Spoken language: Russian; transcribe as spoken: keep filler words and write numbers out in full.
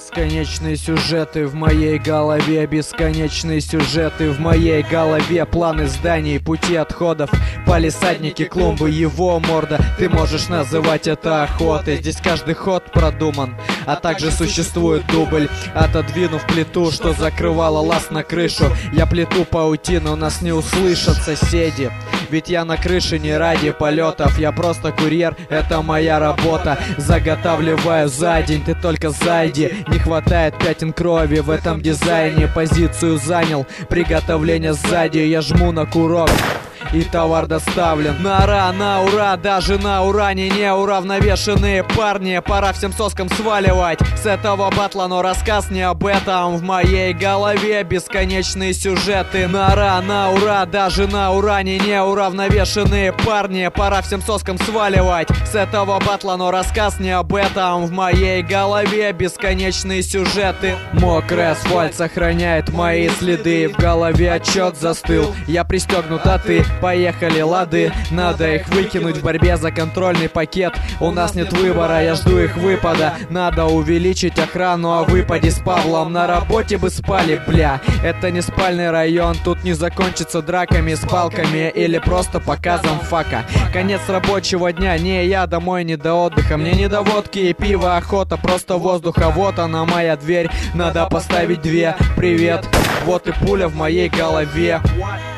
Бесконечные сюжеты в моей голове, бесконечные сюжеты в моей голове. Планы зданий, пути отходов, палисадники, клумбы, его морда. Ты можешь называть это охотой. Здесь каждый ход продуман, а также существует дубль. Отодвинув плиту, что закрывала лаз на крышу, я плету паутину, нас не услышат соседи. Ведь я на крыше не ради полетов, я просто курьер, это моя работа. Заготавливаю за день, ты только зайди. Не хватает пятен крови в этом дизайне. Позицию занял, приготовление сзади. Я жму на курок, и товар доставлен. На ра, на ура, даже на уране неуравновешенные парни. Пора всем соскам сваливать с этого батла, но рассказ не об этом. В моей голове бесконечные сюжеты. На ра, на ура, даже на уране неуравновешенные парни. Пора всем соскам сваливать с этого батла, но рассказ не об этом. В моей голове бесконечные сюжеты. Мокрый асфальт сохраняет мои следы. В голове отчет застыл, я пристегнут, а ты? Поехали, лады, надо их выкинуть в борьбе за контрольный пакет. У нас нет выбора, я жду их выпада. Надо увеличить охрану, о выпаде с Павлом на работе бы спали, бля. Это не спальный район, тут не закончится драками с палками или просто показом фака. Конец рабочего дня, не, я домой не до отдыха. Мне не до водки и пива, охота просто воздуха. Вот она моя дверь, надо поставить две. Привет, вот и пуля в моей голове.